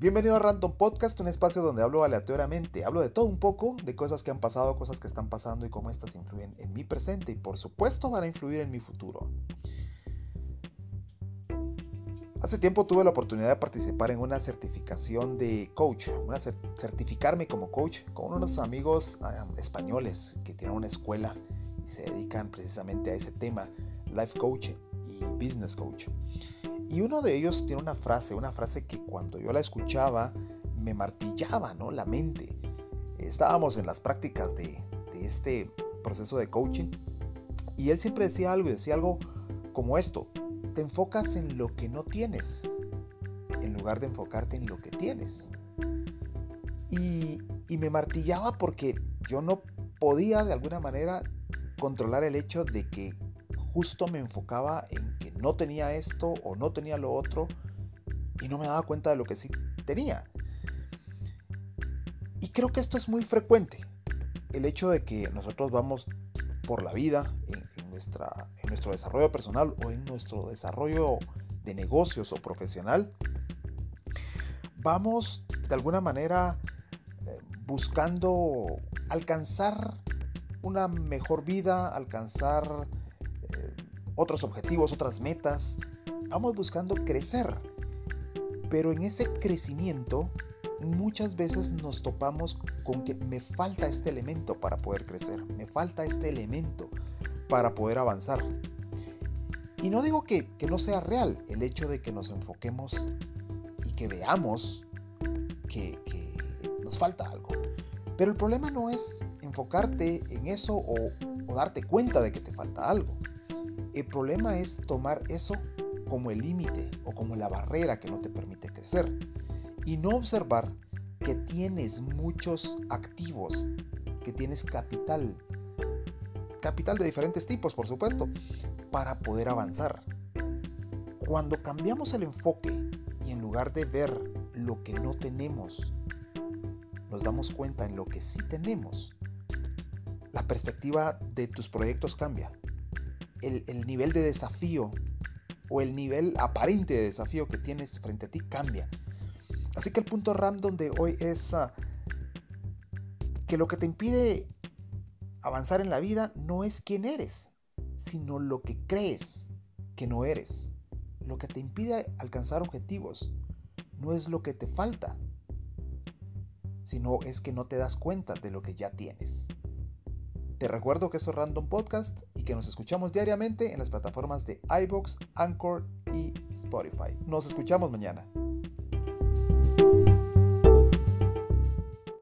Bienvenido a Random Podcast, un espacio donde hablo aleatoriamente. Hablo de todo un poco, de cosas que han pasado, cosas que están pasando y cómo estas influyen en mi presente y por supuesto van a influir en mi futuro. Hace tiempo tuve la oportunidad de participar en una certificación de coach, certificarme como coach con unos amigos españoles que tienen una escuela y se dedican precisamente a ese tema, life coaching y business coach. Y uno de ellos tiene una frase que cuando yo la escuchaba me martillaba, ¿no?, la mente. Estábamos en las prácticas de este proceso de coaching y él siempre decía algo como esto: te enfocas en lo que no tienes en lugar de enfocarte en lo que tienes. Y me martillaba porque yo no podía de alguna manera controlar el hecho de que justo me enfocaba en que no tenía esto o no tenía lo otro y no me daba cuenta de lo que sí tenía. Y creo que esto es muy frecuente, el hecho de que nosotros vamos por la vida en nuestro desarrollo personal o en nuestro desarrollo de negocios o profesional, vamos de alguna manera buscando alcanzar una mejor vida, alcanzar otros objetivos, otras metas. Vamos buscando crecer, pero en ese crecimiento muchas veces nos topamos con que me falta este elemento para poder crecer, me falta este elemento para poder avanzar. Y no digo que no sea real el hecho de que nos enfoquemos y que veamos que nos falta algo, pero el problema no es enfocarte en eso o darte cuenta de que te falta algo. El problema es tomar eso como el límite o como la barrera que no te permite crecer y no observar que tienes muchos activos, que tienes capital de diferentes tipos, por supuesto, para poder avanzar. Cuando cambiamos el enfoque y en lugar de ver lo que no tenemos, nos damos cuenta en lo que sí tenemos, la perspectiva de tus proyectos cambia. El nivel de desafío o el nivel aparente de desafío que tienes frente a ti cambia. Así que el punto random de hoy es que lo que te impide avanzar en la vida no es quién eres, sino lo que crees que no eres. Lo que te impide alcanzar objetivos no es lo que te falta, sino es que no te das cuenta de lo que ya tienes. Te recuerdo que esto es Random Podcast y que nos escuchamos diariamente en las plataformas de iVoox, Anchor y Spotify. Nos escuchamos mañana.